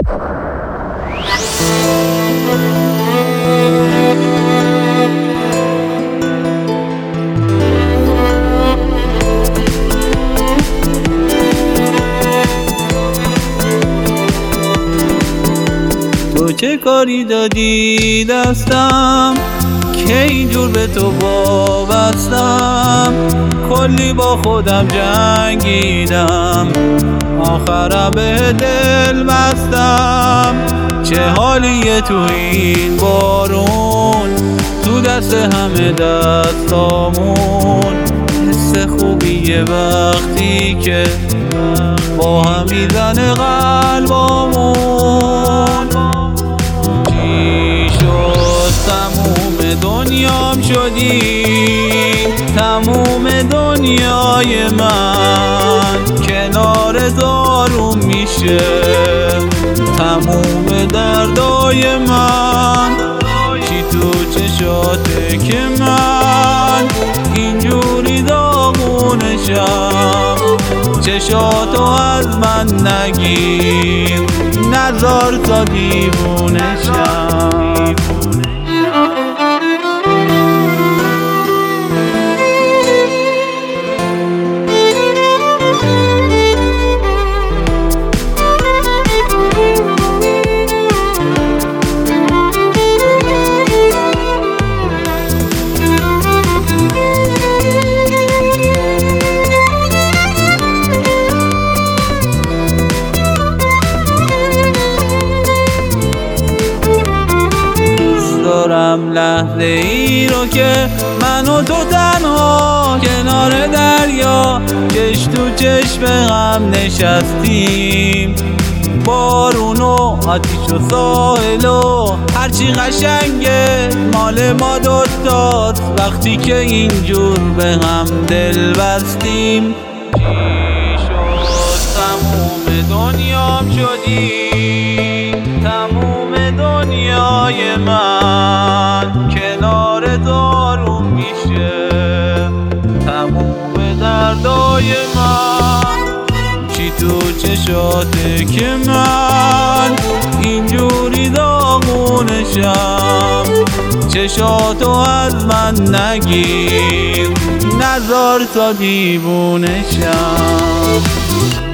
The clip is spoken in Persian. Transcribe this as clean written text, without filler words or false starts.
تو چه کاری دادی دستم که اینجور به تو وابستم؟ کلی با خودم جنگیدم، آخرم به دل بستم. چه حالیه تو این بارون، تو دست همه دستامون. حس خوبیه وقتی که با هم میزنه قلبامون. چی شد تموم دنیام شدی، تموم دنیای من. کنار داروم میشه تموم دردای من. چی تو چشاته که من اینجوری داغونشم؟ چشاتو از من نگیر، نذار تا دیوونشم. دارم لحظه ای رو که من و تو تنها کنار دریا چش تو چشم هم نشستیم. بارون و آتیش و ساحل و هرچی قشنگه مال ما دوتاست وقتی که اینجور به هم دل بستیم. چی شد تموم دنیام شدی، تموم دنیای من. کنار داروم میشه تموم دردای من. چی تو چشاته که من اینجوری داغونشم؟ چشاتو از من نگیر، نذار تا دیوونشم.